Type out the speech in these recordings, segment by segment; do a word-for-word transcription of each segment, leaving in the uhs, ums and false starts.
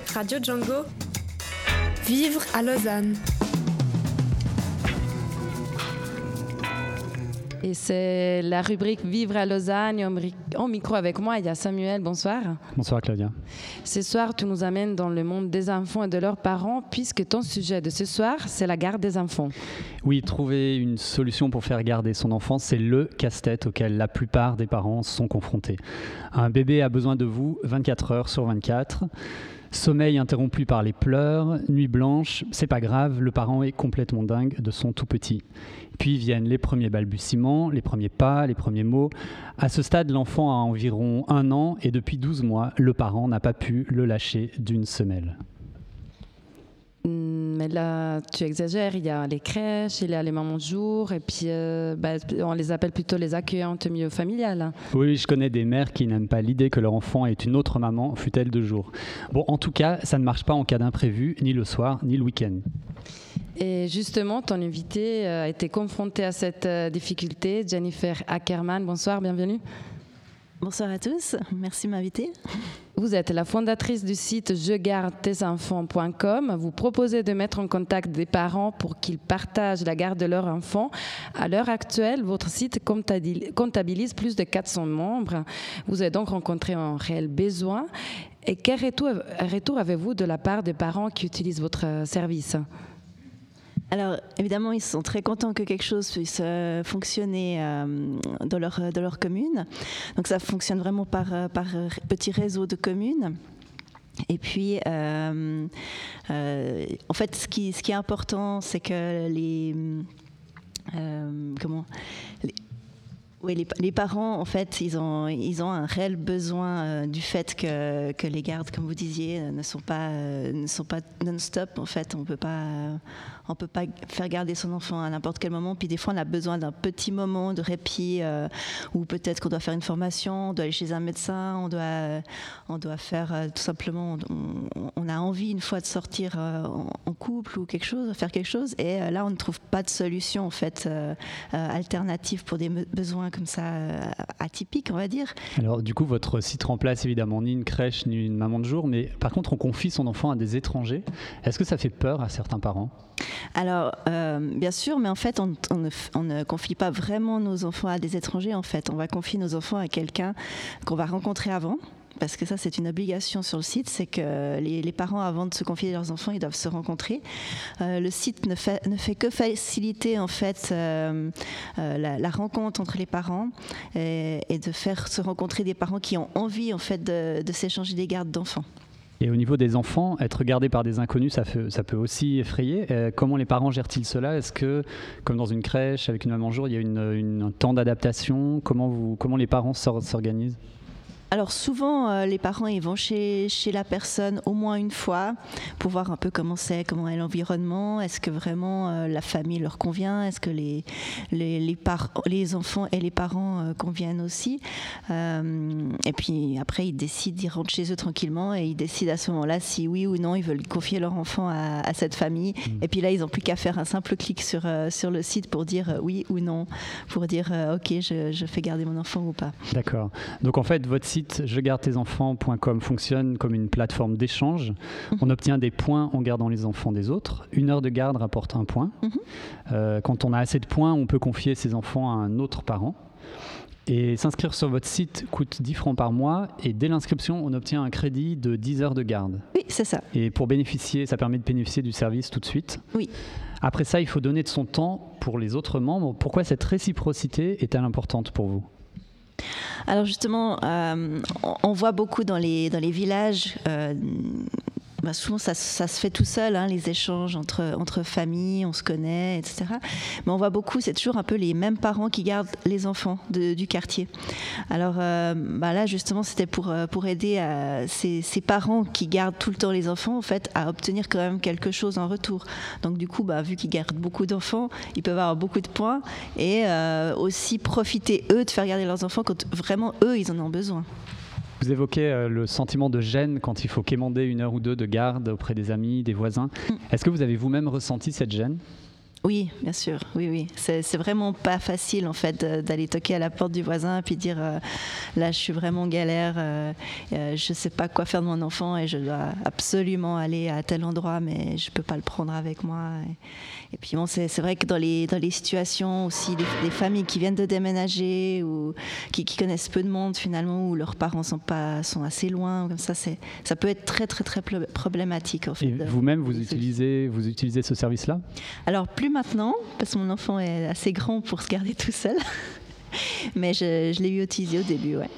Radio Django. Vivre à Lausanne. Et c'est la rubrique Vivre à Lausanne. Au micro avec moi, il y a Samuel. Bonsoir. Bonsoir Claudia. Ce soir, tu nous amènes dans le monde des enfants et de leurs parents, puisque ton sujet de ce soir, c'est la garde des enfants. Oui, trouver une solution pour faire garder son enfant, c'est le casse-tête auquel la plupart des parents sont confrontés. Un bébé a besoin de vous vingt-quatre heures sur vingt-quatre. Sommeil interrompu par les pleurs, nuit blanche, c'est pas grave, le parent est complètement dingue de son tout petit. Puis viennent les premiers balbutiements, les premiers pas, les premiers mots. À ce stade, l'enfant a environ un an et depuis douze mois, le parent n'a pas pu le lâcher d'une semelle. Mais là, tu exagères, il y a les crèches, il y a les mamans de jour, et puis euh, bah, on les appelle plutôt les accueillantes milieu familial. Oui, je connais des mères qui n'aiment pas l'idée que leur enfant est une autre maman, fût-elle de jour. Bon, en tout cas, ça ne marche pas en cas d'imprévu, ni le soir, ni le week-end. Et justement, ton invité a été confronté à cette difficulté, Jennifer Ackerman. Bonsoir, bienvenue. Bonsoir à tous, merci de m'inviter. Vous êtes la fondatrice du site je garde tes enfants point com. Vous proposez de mettre en contact des parents pour qu'ils partagent la garde de leur enfant. À l'heure actuelle, votre site comptabilise plus de quatre cents membres. Vous avez donc rencontré un réel besoin. Et quel retour, retour avez-vous de la part des parents qui utilisent votre service ? Alors, évidemment, ils sont très contents que quelque chose puisse euh, fonctionner euh, dans, leur, dans leur commune. Donc, ça fonctionne vraiment par, par petits réseaux de communes. Et puis, euh, euh, en fait, ce qui, ce qui est important, c'est que les... Euh, comment les, Oui, les, les parents, en fait, ils ont, ils ont un réel besoin euh, du fait que, que les gardes, comme vous disiez, ne sont pas, euh, ne sont pas non-stop. En fait, on peut pas, euh, on peut pas faire garder son enfant à n'importe quel moment. Puis des fois, on a besoin d'un petit moment de répit, euh, ou peut-être qu'on doit faire une formation, on doit aller chez un médecin, on doit, on doit faire euh, tout simplement, on, on a envie une fois de sortir euh, en, en couple ou quelque chose, faire quelque chose. Et euh, là, on ne trouve pas de solution en fait euh, euh, alternative pour des me- besoins comme ça euh, atypiques, on va dire. Alors du coup, votre site remplace évidemment ni une crèche ni une maman de jour, mais par contre, on confie son enfant à des étrangers. Est-ce que ça fait peur à certains parents ? Alors, euh, bien sûr, mais en fait, on, on, ne, on ne confie pas vraiment nos enfants à des étrangers. En fait, on va confier nos enfants à quelqu'un qu'on va rencontrer avant. Parce que ça, c'est une obligation sur le site, c'est que les, les parents, avant de se confier leurs enfants, ils doivent se rencontrer. Euh, le site ne fait, ne fait que faciliter en fait euh, euh, la, la rencontre entre les parents et, et de faire se rencontrer des parents qui ont envie en fait de, de s'échanger des gardes d'enfants. Et au niveau des enfants, être gardé par des inconnus, ça, fait, ça peut aussi effrayer. Euh, comment les parents gèrent-ils cela ? Est-ce que, comme dans une crèche avec une maman jour, il y a une, une, un temps d'adaptation ? Comment, vous, comment les parents s'organisent ? Alors souvent, euh, les parents ils vont chez, chez la personne au moins une fois pour voir un peu comment c'est, comment est l'environnement, est-ce que vraiment euh, la famille leur convient, est-ce que les, les, les, par- les enfants et les parents euh, conviennent aussi. Euh, et puis après, ils décident, ils rentrent chez eux tranquillement et ils décident à ce moment-là si oui ou non ils veulent confier leur enfant à, à cette famille. Mmh. Et puis là, ils n'ont plus qu'à faire un simple clic sur, euh, sur le site pour dire euh, oui ou non, pour dire euh, ok, je, je fais garder mon enfant ou pas. D'accord. Donc en fait, votre site je garde tes enfants point com fonctionne comme une plateforme d'échange. Mmh. On obtient des points en gardant les enfants des autres. Une heure de garde rapporte un point. Mmh. Euh, quand on a assez de points, on peut confier ses enfants à un autre parent. Et s'inscrire sur votre site coûte dix francs par mois. Et dès l'inscription, on obtient un crédit de dix heures de garde. Oui, c'est ça. Et pour bénéficier, ça permet de bénéficier du service tout de suite. Oui. Après ça, il faut donner de son temps pour les autres membres. Pourquoi cette réciprocité est-elle importante pour vous ? Alors justement, euh, on, on voit beaucoup dans les, dans les villages, euh, bah souvent ça, ça se fait tout seul, hein, les échanges entre, entre familles, on se connaît, et cetera. Mais on voit beaucoup, c'est toujours un peu les mêmes parents qui gardent les enfants de, du quartier. Alors euh, bah là justement c'était pour, pour aider à ces, ces parents qui gardent tout le temps les enfants en fait, à obtenir quand même quelque chose en retour. Donc du coup, bah, vu qu'ils gardent beaucoup d'enfants, ils peuvent avoir beaucoup de points et euh, aussi profiter eux de faire garder leurs enfants quand vraiment eux ils en ont besoin. Vous évoquez euh, le sentiment de gêne quand il faut quémander une heure ou deux de garde auprès des amis, des voisins. Mm. Est-ce que vous avez vous-même ressenti cette gêne ? Oui, bien sûr, oui, oui. C'est, c'est vraiment pas facile en fait d'aller toquer à la porte du voisin et puis dire euh, là je suis vraiment en galère, euh, euh, je sais pas quoi faire de mon enfant et je dois absolument aller à tel endroit mais je peux pas le prendre avec moi. Et, et puis bon, c'est, c'est vrai que dans les, dans les situations aussi, des, des familles qui viennent de déménager ou qui, qui connaissent peu de monde finalement, où leurs parents sont, pas, sont assez loin, comme ça, c'est, ça peut être très très très problématique en fait. Et vous-même, vous utilisez, vous utilisez ce service-là ? Alors plus maintenant, parce que mon enfant est assez grand pour se garder tout seul. Mais je, je l'ai eu utilisé au début, ouais.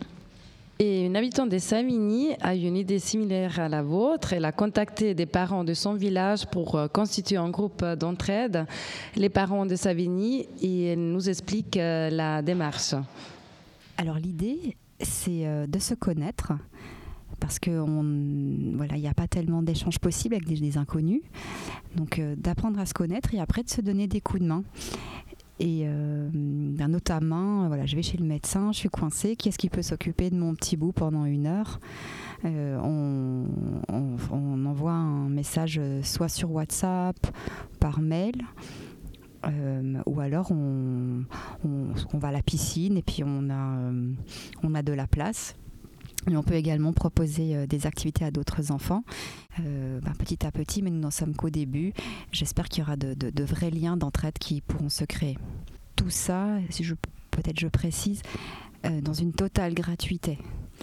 Et une habitante de Savigny a une idée similaire à la vôtre. Elle a contacté des parents de son village pour constituer un groupe d'entraide, les parents de Savigny, et elle nous explique la démarche. Alors l'idée, c'est de se connaître. Parce qu'il voilà, n'y a pas tellement d'échanges possibles avec des, des inconnus. Donc euh, d'apprendre à se connaître et après de se donner des coups de main. Et euh, ben, notamment, voilà, je vais chez le médecin, je suis coincée, qui est-ce qui peut s'occuper de mon petit bout pendant une heure ? euh, on, on, on envoie un message soit sur WhatsApp, par mail, euh, ou alors on, on, on va à la piscine et puis on a, euh, on a de la place. Et on peut également proposer euh, des activités à d'autres enfants, euh, ben, petit à petit, mais nous n'en sommes qu'au début. J'espère qu'il y aura de, de, de vrais liens d'entraide qui pourront se créer. Tout ça, si je, peut-être je précise, euh, dans une totale gratuité.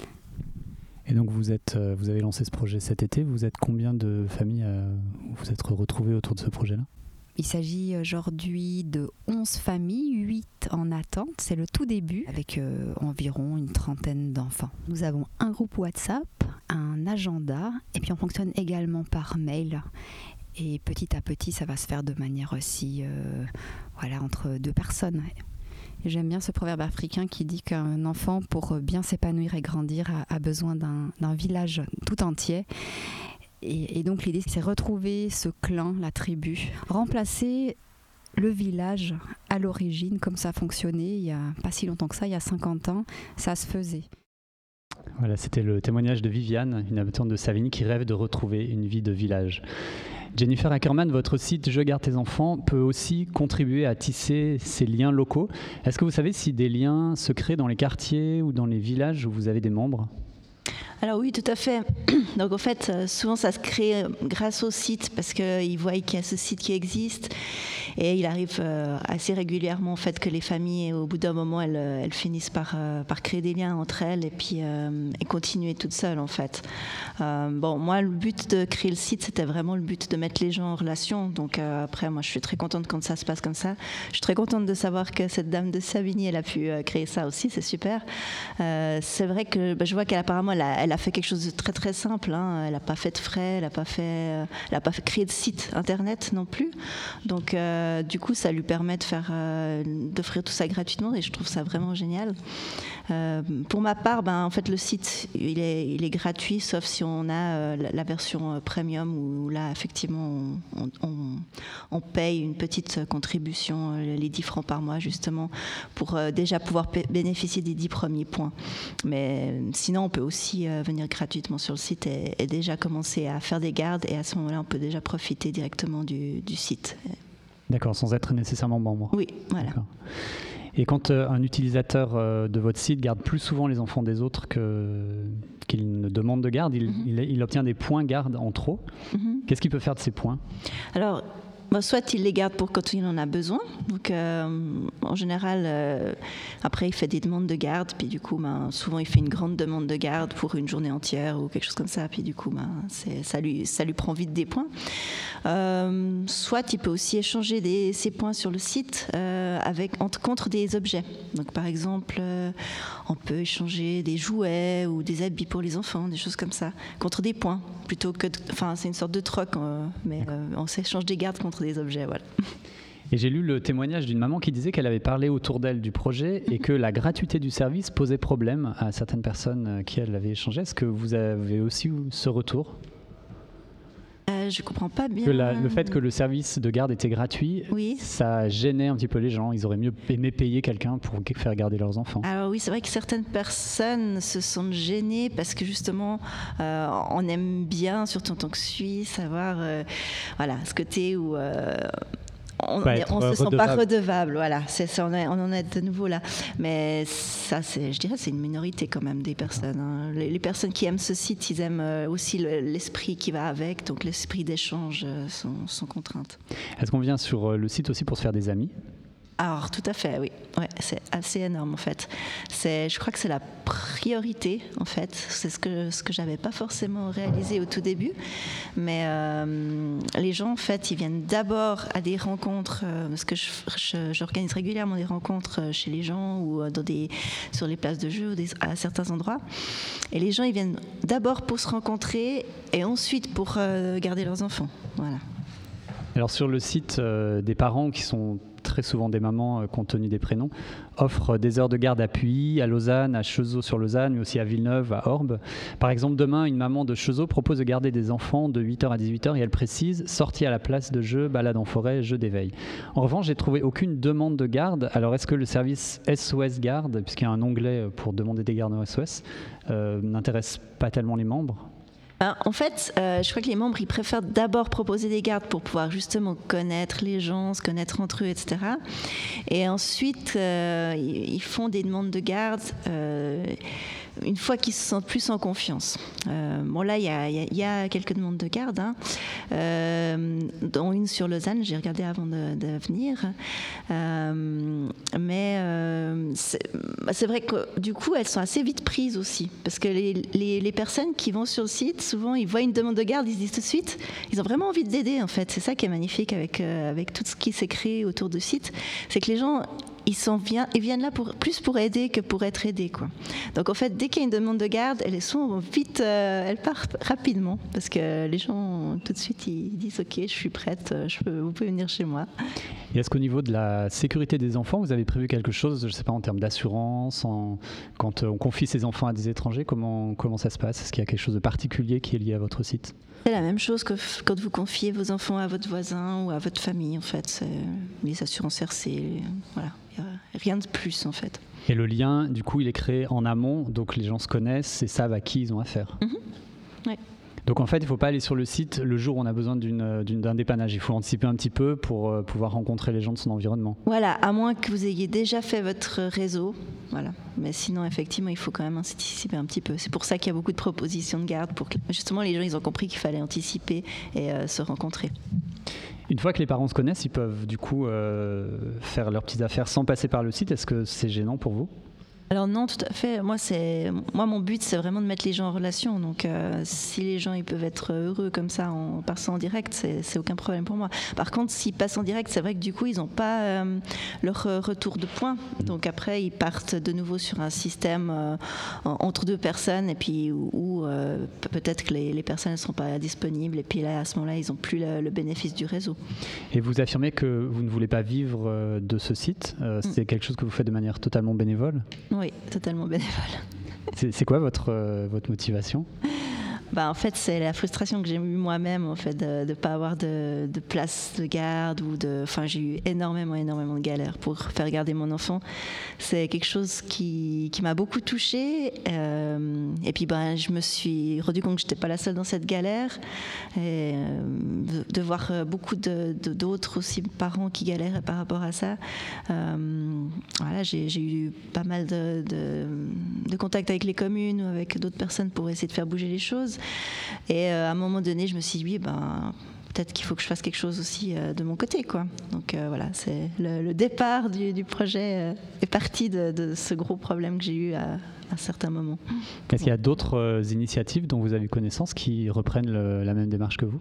Et donc vous, êtes, euh, vous avez lancé ce projet cet été. Vous êtes combien de familles euh, vous êtes retrouvées autour de ce projet-là ? Il s'agit aujourd'hui de onze familles, huit en attente. C'est le tout début, avec euh, environ une trentaine d'enfants. Nous avons un groupe WhatsApp, un agenda, et puis on fonctionne également par mail. Et petit à petit, ça va se faire de manière aussi, euh, voilà, entre deux personnes. Et j'aime bien ce proverbe africain qui dit qu'un enfant, pour bien s'épanouir et grandir, a, a besoin d'un, d'un village tout entier. Et, et donc l'idée, c'est retrouver ce clan, la tribu, remplacer le village à l'origine, comme ça fonctionnait il n'y a pas si longtemps que ça, il y a cinquante ans, ça se faisait. Voilà, c'était le témoignage de Viviane, une habitante de Savigny qui rêve de retrouver une vie de village. Jennifer Ackerman, votre site Je garde tes enfants peut aussi contribuer à tisser ces liens locaux. Est-ce que vous savez si des liens se créent dans les quartiers ou dans les villages où vous avez des membres ? Alors oui, tout à fait. Donc en fait, souvent ça se crée grâce au site parce qu'ils voient qu'il y a ce site qui existe et il arrive assez régulièrement en fait que les familles, au bout d'un moment, elles, elles finissent par, par créer des liens entre elles et puis euh, et continuer toutes seules en fait. Euh, bon, moi, le but de créer le site, c'était vraiment le but de mettre les gens en relation. Donc euh, après, moi, je suis très contente quand ça se passe comme ça. Je suis très contente de savoir que cette dame de Savigny, elle a pu créer ça aussi, c'est super. Euh, c'est vrai que bah, je vois qu'elle apparemment, elle a, elle a fait quelque chose de très très simple. Hein. Elle n'a pas fait de frais, elle n'a pas fait, elle n'a pas fait créer de site internet non plus. Donc euh, du coup, ça lui permet de faire, euh, d'offrir tout ça gratuitement et je trouve ça vraiment génial. Euh, pour ma part, ben, en fait, le site, il est, il est gratuit, sauf si on a euh, la, la version euh, premium où là, effectivement, on, on, on paye une petite contribution, euh, les dix francs par mois, justement, pour euh, déjà pouvoir p- bénéficier des dix premiers points. Mais euh, sinon, on peut aussi euh, venir gratuitement sur le site et, et déjà commencer à faire des gardes et à ce moment-là, on peut déjà profiter directement du, du site. D'accord, sans être nécessairement membre. Oui, voilà. D'accord. Et quand euh, un utilisateur euh, de votre site garde plus souvent les enfants des autres que, qu'il ne demande de garde, il, mm-hmm. il, il obtient des points garde en trop. Mm-hmm. Qu'est-ce qu'il peut faire de ces points ? Alors, bon, soit il les garde pour quand il en a besoin. Donc, euh, en général, euh, après, il fait des demandes de garde. Puis du coup, ben, souvent, il fait une grande demande de garde pour une journée entière ou quelque chose comme ça. Puis du coup, ben, c'est, ça, lui, ça lui prend vite des points. Euh, soit il peut aussi échanger des, ces points sur le site euh, avec, entre, contre des objets. Donc, par exemple, euh, on peut échanger des jouets ou des habits pour les enfants, des choses comme ça, contre des points. Plutôt que, enfin, c'est une sorte de troc, euh, mais euh, on s'échange des gardes contre des objets, voilà. Et j'ai lu le témoignage d'une maman qui disait qu'elle avait parlé autour d'elle du projet et que la gratuité du service posait problème à certaines personnes qui elle avait échangé. Est-ce que vous avez aussi ce retour ? Euh, je comprends pas bien. Que la, le fait que le service de garde était gratuit, oui. Ça gênait un petit peu les gens. Ils auraient mieux aimé payer quelqu'un pour faire garder leurs enfants. Alors oui, c'est vrai que certaines personnes se sentent gênées parce que justement, euh, on aime bien, surtout en tant que Suisse, avoir euh, voilà, ce côté où... Euh, on ne se sent pas redevable, voilà, c'est, c'est, on, est, on en est de nouveau là. Mais ça, c'est, je dirais, c'est une minorité quand même des personnes. Hein. Les, les personnes qui aiment ce site, ils aiment aussi le, l'esprit qui va avec, donc l'esprit d'échange sont, sont contraintes. Est-ce qu'on vient sur le site aussi pour se faire des amis ? Alors, tout à fait, oui. Ouais, c'est assez énorme, en fait. C'est, je crois que c'est la priorité, en fait. C'est ce que, ce que je n'avais pas forcément réalisé au tout début. Mais euh, les gens, en fait, ils viennent d'abord à des rencontres, euh, parce que je, je, j'organise régulièrement des rencontres chez les gens ou dans des, sur les places de jeux ou des, à certains endroits. Et les gens, ils viennent d'abord pour se rencontrer et ensuite pour euh, garder leurs enfants. Voilà. Alors, sur le site, euh, des parents qui sont très souvent des mamans, euh, compte tenu des prénoms, offrent des heures de garde à Puy, à Lausanne, à Cheseaux-sur-Lausanne, mais aussi à Villeneuve, à Orbe. Par exemple, demain, une maman de Cheseaux propose de garder des enfants de huit heures à dix-huit heures et elle précise « sortie à la place de jeu, balade en forêt, jeu d'éveil ». En revanche, j'ai trouvé aucune demande de garde. Alors, est-ce que le service S O S Garde, puisqu'il y a un onglet pour demander des gardes en S O S, euh, n'intéresse pas tellement les membres ? En fait, euh, je crois que les membres, ils préfèrent d'abord proposer des gardes pour pouvoir justement connaître les gens, se connaître entre eux, et cetera. Et ensuite, euh, ils font des demandes de garde euh, une fois qu'ils se sentent plus en confiance. Euh, bon, là, il y a, y a quelques demandes de garde, hein, euh, dont une sur Lausanne, j'ai regardé avant de, de venir. Euh, mais euh, c'est, c'est vrai que du coup, elles sont assez vite prises aussi. Parce que les, les, les personnes qui vont sur le site, souvent, ils voient une demande de garde, ils se disent tout de suite, ils ont vraiment envie d'aider, en fait. C'est ça qui est magnifique avec, euh, avec tout ce qui s'est créé autour du site. C'est que les gens, ils, sont vient, ils viennent là pour, plus pour aider que pour être aidés, quoi. Donc, en fait, dès qu'il y a une demande de garde, elles sont vite, euh, elles partent rapidement. Parce que les gens, tout de suite, ils disent, OK, je suis prête, je peux, vous pouvez venir chez moi. Et est-ce qu'au niveau de la sécurité des enfants, vous avez prévu quelque chose, je ne sais pas, en termes d'assurance, en, quand on confie ses enfants à des étrangers, comment, comment ça se passe ? Est-ce qu'il y a quelque chose de particulier qui est lié à votre site ? C'est la même chose que f- quand vous confiez vos enfants à votre voisin ou à votre famille, en fait. C'est les assurances R C, les, voilà. Il n'y a rien de plus, en fait. Et le lien, du coup, il est créé en amont, donc les gens se connaissent et savent à qui ils ont affaire. Mm-hmm. Oui. Donc en fait, il ne faut pas aller sur le site le jour où on a besoin d'une, d'une, d'un dépannage. Il faut anticiper un petit peu pour euh, pouvoir rencontrer les gens de son environnement. Voilà, à moins que vous ayez déjà fait votre réseau. Voilà. Mais sinon, effectivement, il faut quand même anticiper un petit peu. C'est pour ça qu'il y a beaucoup de propositions de garde. Pour que, justement, les gens, ils ont compris qu'il fallait anticiper et euh, se rencontrer. Une fois que les parents se connaissent, ils peuvent du coup euh, faire leurs petites affaires sans passer par le site. Est-ce que c'est gênant pour vous ? Alors non, tout à fait. Moi, c'est, moi, mon but, c'est vraiment de mettre les gens en relation. Donc, euh, si les gens ils peuvent être heureux comme ça en passant en direct, c'est, c'est aucun problème pour moi. Par contre, s'ils passent en direct, c'est vrai que du coup, ils n'ont pas euh, leur retour de points. Donc après, ils partent de nouveau sur un système euh, entre deux personnes, et puis où, où euh, peut-être que les, les personnes ne sont pas disponibles. Et puis là, à ce moment-là, ils n'ont plus le, le bénéfice du réseau. Et vous affirmez que vous ne voulez pas vivre de ce site. Euh, c'est mm. quelque chose que vous faites de manière totalement bénévole ? Oui, totalement bénévole. C'est, c'est quoi votre, euh, votre motivation ? Bah, en fait, c'est la frustration que j'ai eue moi-même, en fait, de ne pas avoir de, de place de garde. Ou de, enfin, j'ai eu énormément, énormément de galères pour faire garder mon enfant. C'est quelque chose qui, qui m'a beaucoup touchée. Euh, et puis, ben, je me suis rendu compte que je n'étais pas la seule dans cette galère. Et euh, de, de voir beaucoup de, de, d'autres aussi parents qui galèrent par rapport à ça. Euh, voilà, j'ai, j'ai eu pas mal de, de, de contacts avec les communes ou avec d'autres personnes pour essayer de faire bouger les choses. Et euh, à un moment donné, je me suis dit, oui, ben, peut-être qu'il faut que je fasse quelque chose aussi euh, de mon côté, quoi. Donc euh, voilà, c'est le, le départ du, du projet euh, est parti de, de ce gros problème que j'ai eu à, à certains moments. Est-ce qu'il y a d'autres euh, initiatives dont vous avez connaissance qui reprennent le, la même démarche que vous ?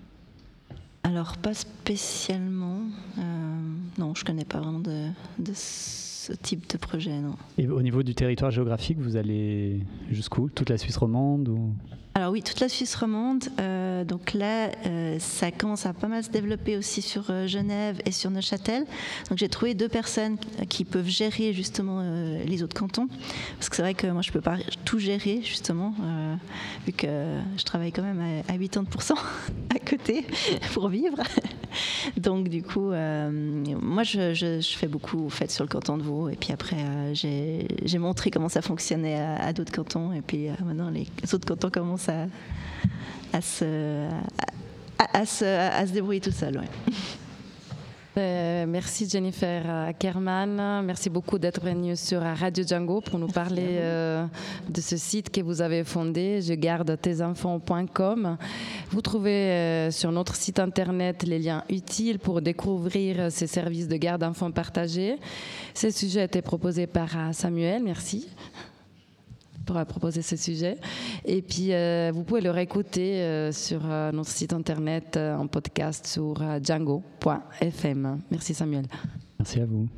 Alors, pas spécialement. Euh, non, je ne connais pas vraiment de, de ce type de projet, non. Et au niveau du territoire géographique, vous allez jusqu'où ? Toute la Suisse romande ou... Alors oui, toute la Suisse romande. Euh, donc là, euh, ça commence à pas mal se développer aussi sur euh, Genève et sur Neuchâtel. Donc j'ai trouvé deux personnes qui peuvent gérer justement euh, les autres cantons. Parce que c'est vrai que moi, je peux pas tout gérer justement, euh, vu que je travaille quand même à, à quatre-vingts pour cent à côté pour vivre. Donc du coup, euh, moi, je, je, je fais beaucoup en fait, sur le canton de Vaud. Et puis après, euh, j'ai, j'ai montré comment ça fonctionnait à, à d'autres cantons. Et puis euh, maintenant, les autres cantons commencent à, à, se, à, à, se, à se débrouiller tout seul. Ouais. Euh, merci Jennifer Ackerman, merci beaucoup d'être venue sur Radio Django pour nous parler euh, de ce site que vous avez fondé, je garde tes enfants point com. Vous trouvez euh, sur notre site internet les liens utiles pour découvrir ces services de garde d'enfants partagés. Ce sujet a été proposé par Samuel, merci pour proposer ce sujet. Et puis, euh, vous pouvez le réécouter euh, sur euh, notre site internet euh, en podcast sur euh, django point f m. Merci Samuel. Merci à vous.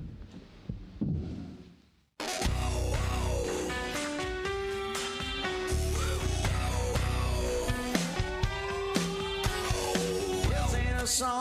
song